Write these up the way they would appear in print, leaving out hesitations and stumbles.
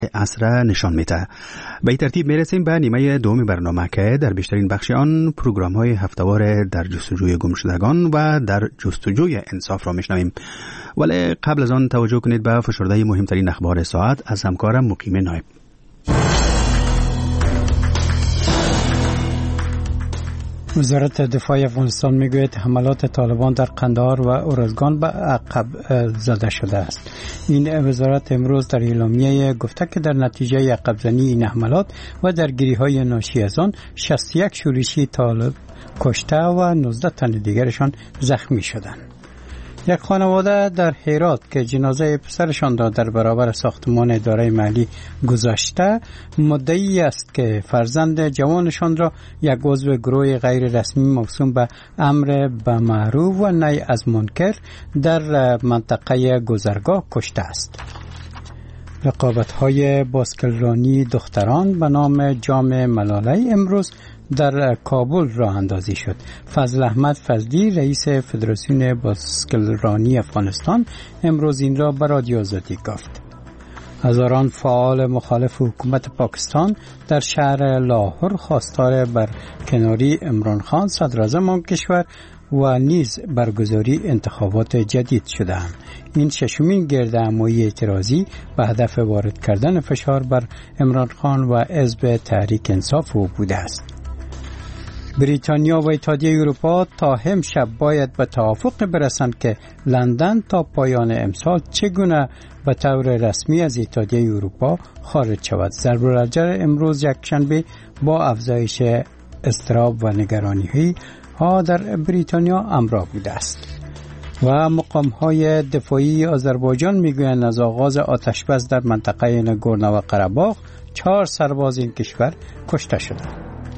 عصر نشان میده. به این ترتیب میرسیم به نیمه دوم برنامه که در بیشترین بخش آن پروگرام های هفته‌وار در جستجوی گمشدگان و در جستجوی انصاف را میشنویم. ولی قبل از آن توجه کنید به فشرده مهمترین اخبار ساعت از همکارم مقیم نایب. وزارت دفاع افغانستان میگوید حملات طالبان در قندهار و ارزگان به عقب زده شده است. این وزارت امروز در اعلامیه گفته که در نتیجه عقب زنی این حملات و درگیری‌های ناشی از آن 61 شورشی طالب کشته و 19 تن دیگرشان زخمی شدند. یک خانواده در هرات که جنازه پسرشان را در برابر ساختمان اداره محلی گذاشته مدعی است که فرزند جوانشان را یک عضو گروه غیر رسمی موسوم به امر بالمعروف و نهی از منکر در منطقه گذرگاه کشته است. رقابت‌های باسکلرانی دختران به نام جام ملاله امروز در کابل راه اندازی شد. فضل احمد فضلی رئیس فدراسیون باسکلرانی افغانستان امروز این را به رادیو آزادی گفت. هزاران فعال مخالف حکومت پاکستان در شهر لاهور خواستار برکناری عمران خان صدراعظم آن کشور و نیز برگزاری انتخابات جدید شدند. این ششمین گردهمایی اعتراضی به هدف وارد کردن فشار بر عمران خان و حزب تحریک انصاف او بوده است. بریتانیا و اتحادیه اروپا تا امشب باید به توافق برسند که لندن تا پایان امسال چگونه به طور رسمی از اتحادیه اروپا خارج شود. ضرب الضرر امروز یکشنبه با افزایش اضطراب و نگرانی ها در بریتانیا همراه بوده است. و مقام‌های دفاعی آذربایجان میگویند از آغاز آتشبس در منطقه ناگورنو قره‌باغ 4 سرباز این کشور کشته شدند.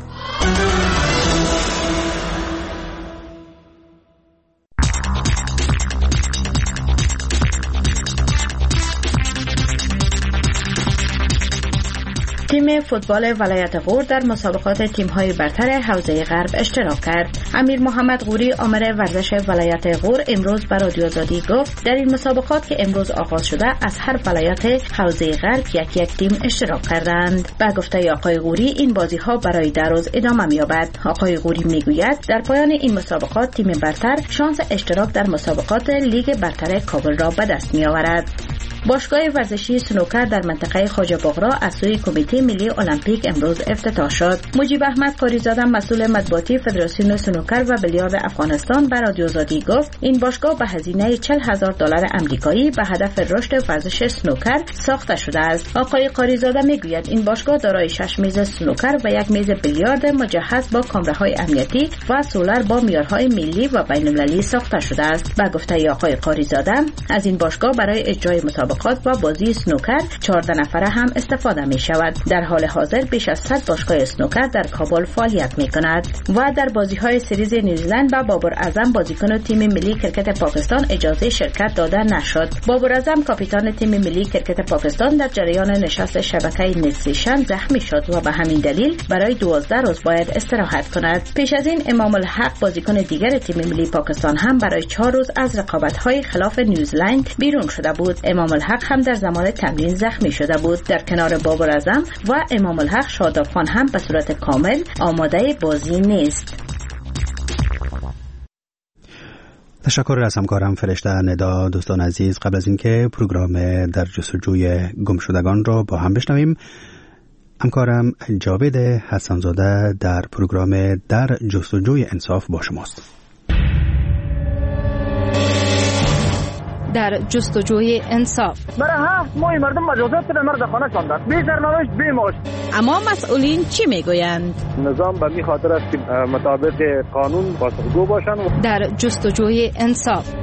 تیم فوتبال ولایت غور در مسابقات تیم‌های برتر حوزه غرب اشتراک کرد. امیر محمد غوری آمر ورزش ولایت غور امروز به رادیو آزادی گفت در این مسابقات که امروز آغاز شده از هر ولایت حوزه غرب یک تیم اشتراک کردند. با گفته آقای غوری این بازی‌ها برای 10 روز ادامه می‌یابد. آقای غوری میگوید در پایان این مسابقات تیم برتر شانس اشتراک در مسابقات لیگ برتر کابل را به دست می‌آورد. باشگاه ورزشی سنوکر در منطقه خواجه باغرا از سوی کمیته ملی المپیک امروز افتتاح شد. مجیب احمد قاریزاده مسئول مطبوعاتی فدراسیون سنوکر و بیلیارد افغانستان به رادیو آزادی گفت این باشگاه به هزینه $40,000 آمریکایی به هدف رشد ورزش سنوکر ساخته شده است. آقای قاریزاده میگوید این باشگاه دارای 6 میز سنوکر و 1 میز بیلیارد مجهز با کامره‌های امنیتی و سولر با معیارهای ملی و بین‌المللی ساخته شده است. به گفته آقای قاریزاده از این باشگاه برای اجرای مسابقات و بازی سنوکر 14 نفره هم استفاده می شود. در حال حاضر بیش از 100 باشگاه سنوکر در کابل فعالیت می کند. و در بازی های سریز نیوزلند به بابر اعظم بازیکن تیم ملی کرکت پاکستان اجازه شرکت داده نشد. بابر اعظم کاپیتان تیم ملی کرکت پاکستان در جریان نشست شبکه نتسیشن زخمی شد و به همین دلیل برای 12 روز باید استراحت کند. پیش از این امام الحق بازیکن دیگر تیم ملی پاکستان هم برای 4 روز از رقابت‌های خلاف نیوزلند بیرون شده بود. امام الحق هم در زمان تمرین زخمی شده بود. در کنار بابر اعظم و امام الحق شاداب خان هم به صورت کامل آماده بازی نیست. تشکر از همکارم فرشته ندا. دوستان عزیز قبل از اینکه پروگرام در جستجوی گمشدگان را با هم بشنویم همکارم جاوید حسنزاده در پروگرام در جستجوی انصاف با شماست. در جستجوی انصاف ما مردم مجازات بدن مرد خانه شاندن بی سرنوشت بی معاش. اما مسئولین چی میگویند؟ نظام به می خاطر است که مطابق قانون پاسخگو باشند. در جستجوی انصاف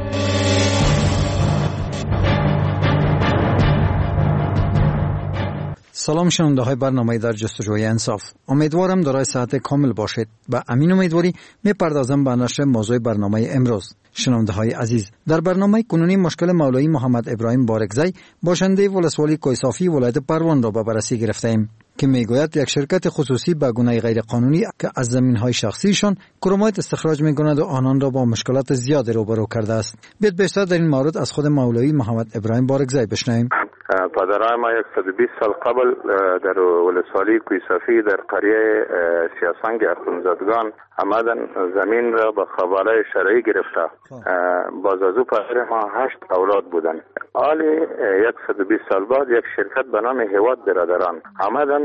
سلام شنونده های برنامه در جستجوی انصاف. امیدوارم دارای صحت کامل باشید. با امین امیدواری میپردازم به نشر موضوع برنامه امروز. شنونده های عزیز، در برنامه کنونی مشکل مولوی محمد ابراهیم بارکزی باشنده ولسوالی کوهصافی ولایت پروان را به بررسی گرفتیم که میگوید یک شرکت خصوصی به گونه غیر قانونی که از زمین‌های شخصیشان کرومایت استخراج می‌کند و آنان را با مشکلات زیاد روبرو کرده است. بیایید بیشتر در این مورد از خود مولوی محمد ابراهیم بارکزی بشنویم. پدرای ما 120 سال قبل در ولسوالی کوهصافی در قریه سیاسنگ اخوندزادگان آمدن زمین را به خواله شرعی گرفته. باز از او پدر ما 8 اولاد بودن. حالی 120 سال بعد یک شرکت به نام هیواد برادران آمدن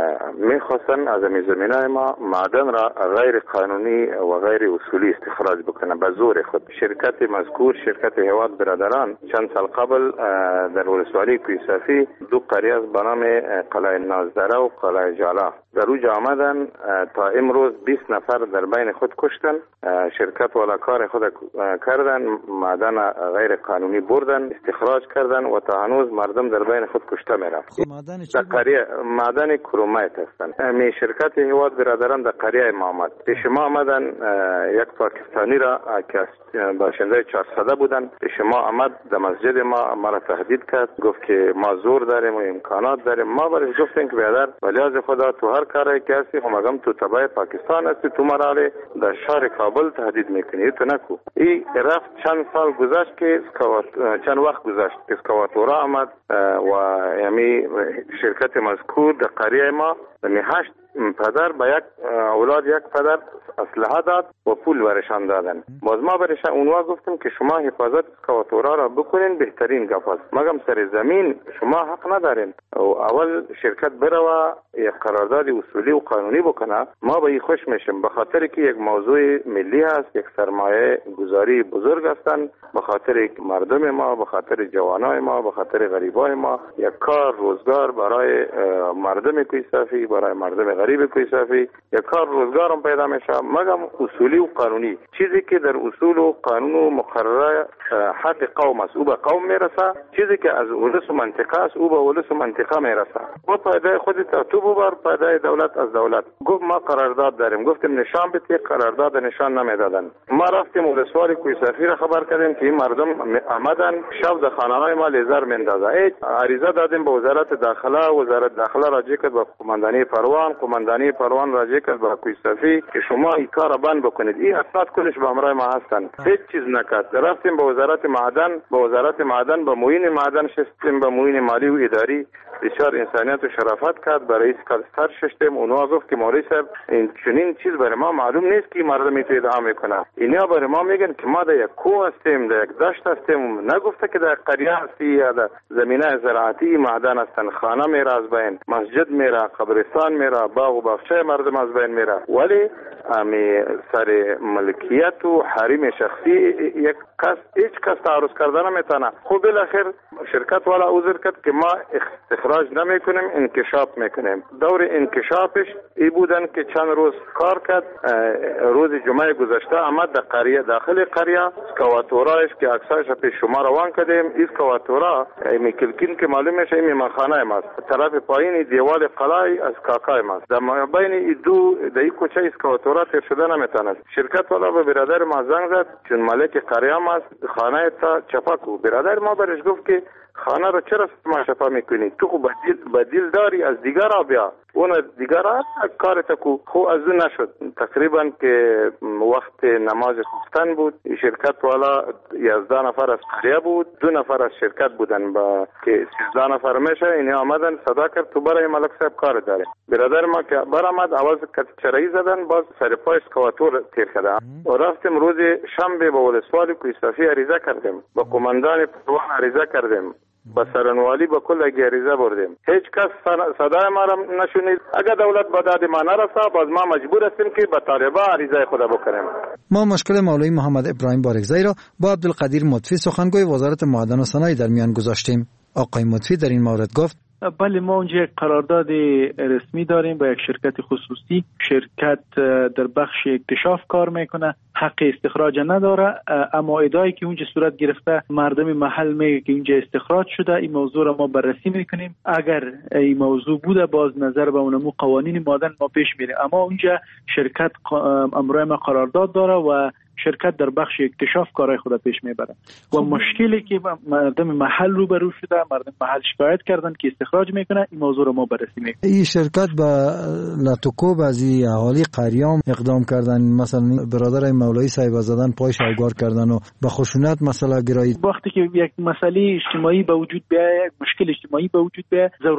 میخواستن از این زمینای ما معدن را غیر قانونی و غیر اصولی استخراج بکنه به زور خود. شرکت مذکور شرکت هیواد برادران چند سال قبل در ولسوالی کوهصافی 2 قریه به نام قلعه نازدره و قلعه جالا در اوج آمدن تا امروز 20 نفر در بین خود کشتن. شرکت والا کار خود کردن، معدن غیر قانونی بردن، استخراج کردن و تا هنوز مردم در بین خود کشته میرن. در قریه معدن کرومایت هستن. می شرکت هیواد برادران در قریه ما آمد. پیش ما آمدن یک پاکستانی را که باشنده 400 بودن. پیش ما آمد در مسجد ما را تهدید کرد، گفت که ما زور داریم و امکانات داریم. ما برش گفتیم که برادر ولی از خدا تو هر کاری که هستی همگم تو تبع پاکستان هستی، تو مرا در شهر کابل تهدید میکنی، تو نکو. این رفت چند سال گذشت که چند وقت گذشت اسکواتورا آمد و یعنی شرکت مذکور در قریه ما 8 پدر به یک اولاد یک پدر اسلحه داد و پول برشان دادن. باز ما برشان اونها گفتیم که شما حفاظت اسکواتورا را بکنین، بهترین گپ است. مگم سر زمین شما حق ندارین و اول شرکت بروه یک قرارداد اصولی و قانونی بکنه. ما به این خوش میشیم به خاطر که یک موضوع ملی هست، یک سرمایه گذاری بزرگ هستند، به خاطر مردم ما، به خاطر جوانای ما، به خاطر غریبای ما، یک کار روزگار برای مردم کوهصافی، برای مردم غریب کوهصافی یک کار روزگار هم پیدا میشه. مگم اصولی و قانونی چیزی که در اصول و قانون و مقرره حق قوم است او به قوم میرسه، چیزی که از ولس و منطقه است او به ولس و منطقه میرسه. و پایده خودت تو ببر، پایده دولت از دولت. گفت ما قرارداد داریم، گفتیم نشان بدید، قرارداد نشان نمیدادن. ما رفتیم ولسوالی کوهصافی را خبر کردیم که این مردم آمدن شب در خانه‌های ما لیزر میندازه. عریضه دادیم به وزارت داخله، وزارت داخله راجع کرد به قماندانی پروان راجع کرد به کوهصافی که شما این کار بند بکنید. این اسناد کلش به همراه ما هستن. هیچ چیز نکرد. رفتیم به وزارت معدن، به معین معدن شستیم، به معین مالی و اداری بسیار انسانیت و شرافت کرد. برای رئیس کارستر شستیم. اونها گفت که مولوی صاحب این چنین چیز برای ما معلوم نیست که مردم میتونه ادعا میکنه. اینا برای ما میگن که ما در یک کوه هستیم، در یک دشت هستیم. نگفته که در قریه هستی یا در زمینه زراعتی معدن هستن. خانه میره از بین، مسجد میره، قبرستان میره، باغ و باغچه مردم از بین میره. ولی سر ملکیت و حریم شخصی یک کس هیچ کس تعرض کردن نمیتونه. خب بالاخره شرکت والا عذر کرد که ما استخراج نمیکنیم، انکشاف میکنیم. دور انکشافش ای بودن که چند روز کار کرد. روز جمعه گذشته آمد در قریه، داخل قریه اسکواتورایش که عکسایش پیش شما روان کردیم. این اسکواتورا میکلکین که معلوم میشه این مخانه ماست، طرف پایین دیوال قلعه از کاکای ماست. در بین این دو در کوچه اسکواتورا تیر شده نمیتونه. شرکت والا به برادر ما زنگ زد چون مالک قریه ماست، خانه تا چپاکو. برادر ما برش گفت که خانه رو چرا ما چپا میکنی؟ تو خو بدیل داری از دیگر را بیا، اون دیگر را کارت کو. خو از اون نشد. تقریبا که وقت نماز خفتن بود. شرکت والا 11 نفر از قریه بود، 2 نفر از شرکت بودن با که 13 نفر میشه. اینا آمدن صدا کرد تو برای ملک صاحب کار داره. برادر ما که برآمد آواز چرایی زدن، باز سر پای اسکواتور تیر کردن و رفتیم روز شنبه به ولسوالی کوهصافی عریضه کردیم، با قماندان پروان عریضه کردیم، با سرنوالی با کل عریضه بردیم. هیچ کس صدای ما را نشنید. اگر دولت به داد ما نرسه باز ما مجبور هستیم که با طالبان عریضه خود بکنیم. ما مشکل مولوی محمد ابراهیم بارکزئی را با عبدالقدیر مطفی سخنگوی وزارت معدن و صنایع در میان گذاشتیم. آقای مطفی در این مورد گفت بله ما اونجا یک قرارداد رسمی داریم با یک شرکت خصوصی. شرکت در بخش اکتشاف کار میکنه، حق استخراج نداره، اما ادعایی که اونجا صورت گرفته مردم محل میگه که اینجا استخراج شده. این موضوع را ما بررسی میکنیم. اگر این موضوع بوده باز نظر به اونمو قوانین معدن ما پیش میره. اما اونجا شرکت امروز ما قرارداد داره و شرکت در بخش اکتشاف کارهای خود پیش میبره و مشکلی که مردم محل روبرو شده، مردم محل شکایت کردن که استخراج میکنه، این موضوع رو ما بررسی میکنیم. این شرکت با لاتوکو بعضی اهالی قریام اقدام کردن، مثلا برادر مولایی صاحب زدن پای شوگار کردن و به خشونت مسئله گرایید. وقتی که یک مسئله اجتماعی به وجود بیاید، یک مشکل اجتماعی به وجود بیاید،